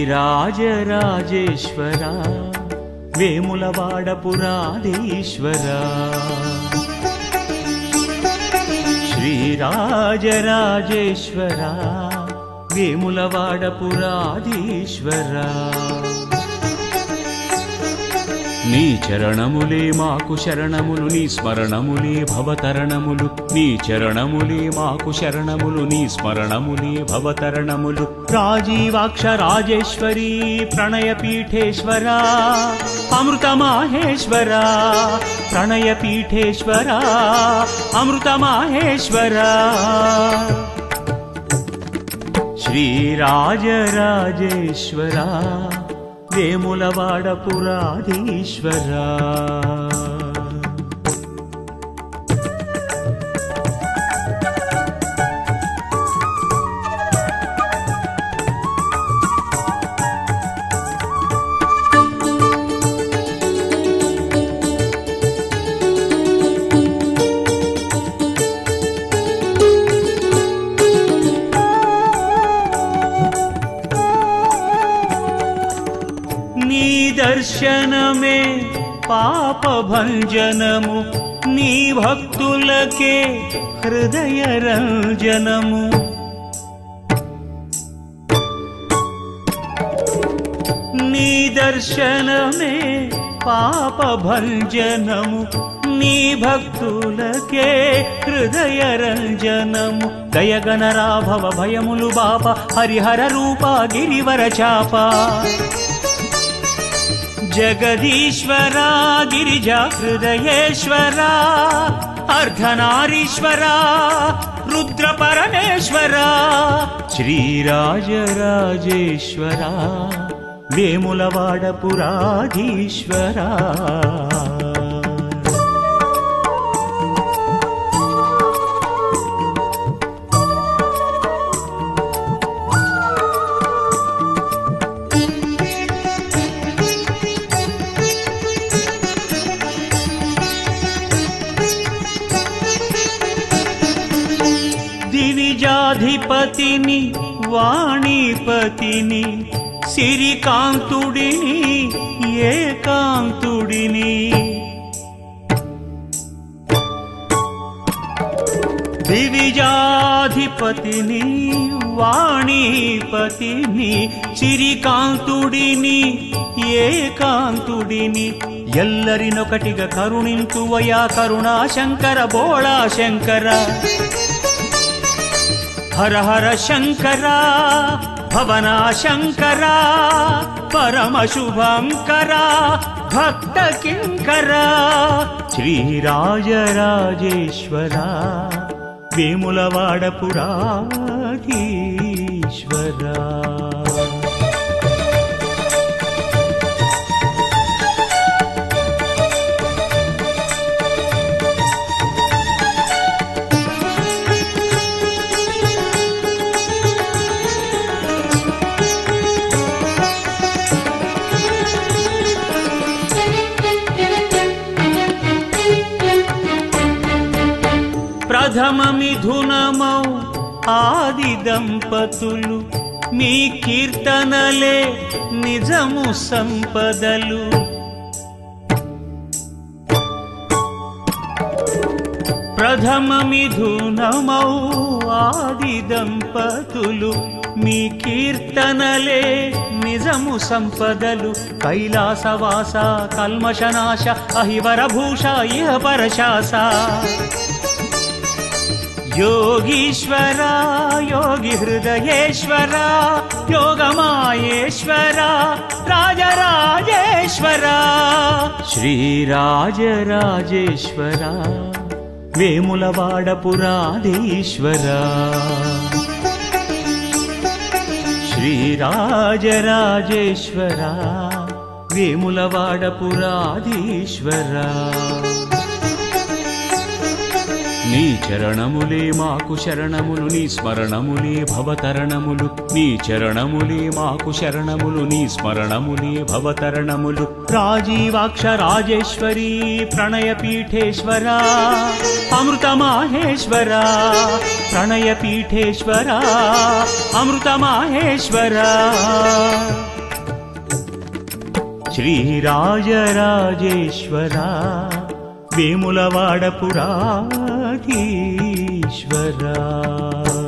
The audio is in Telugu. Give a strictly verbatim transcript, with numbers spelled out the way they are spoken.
శ్రీరాజరాజేశ్వర వేములవాడపురాధీశ్వర శ్రీరాజరాజేశ్వర వేములవాడపురాధీశ్వర నీ చరణములే మాకు శరణములు నీ స్మరణములే భవతరణములు నీ చరణములే మాకు శరణములు నీ స్మరణములే భవతరణములు రాజీవాక్ష రాజేశ్వరీ ప్రణయపీఠేశ్వర అమృతమాహేశ్వర ప్రణయపీఠేశ్వర అమృతమాహేశ్వర శ్రీరాజరాజేశ్వర వేములవాడపురాధీశ్వర దర్శనమే పాపభంజనము నీ భక్తులకే హృదయ రంజనము నీ దర్శనమే పాపభంజనము నీ భక్తులకే హృదయ రంజనము దయగణరాభవ భయములు బాప హరిహర రూప గిరివర చాప జగదీశ్వరా గిరిజా హృదయేశ్వరా అర్ధనారీశ్వరా రుద్ర పరమేశ్వరా శ్రీరాజరాజేశ్వరా వేములవాడపురాధీశ్వరా దివిజాధిపతిని వాణీపతిని సిరికాంతుడిని ఏకాంతుడిని దివిజాధిపతిని వాణీపతిని సిరికాంతుడిని ఏకాంతుడిని ఎల్లరినొకటిగా కరుణింతువయా కరుణాశంకర బోళా శంకర హర హర శంకర భవనా శంకర పరమ శుభంకర భక్త కింకర శ్రీరాజరాజేశ్వర వేములవాడపురాధీశ్వర ప్రథమ మిథునమౌ ఆది దంపతులు మీ కీర్తనలే నిజము సంపదలు ప్రథమ మిథునమౌ ఆది దంపతులు మీ కీర్తనలే నిజము సంపదలు కైలాసవాస కల్మషనాశ అహివర భూష ఇహ పరశాస యోగీశ్వర యోగి హృదయేశ్వర యోగమాయేశ్వర రాజరాజేశ్వర శ్రీరాజరాజేశ్వర వేములవాడపురాధీశ్వర శ్రీరాజరాజేశ్వర వేములవాడపురాధీశ్వర నీ చరణములే మాకు శరణములు నీ స్మరణములే భవతరణములు నీ చరణములే మాకు శరణములు నీ స్మరణములే భవతరణములు రాజీవాక్ష రాజేశ్వరీ ప్రణయపీఠేశ్వర అమృతమాహేశ్వర ప్రణయపీఠేశ్వర అమృతమాహేశ్వర శ్రీరాజరాజేశ్వరా వేములవాడ పురాధీశ్వరా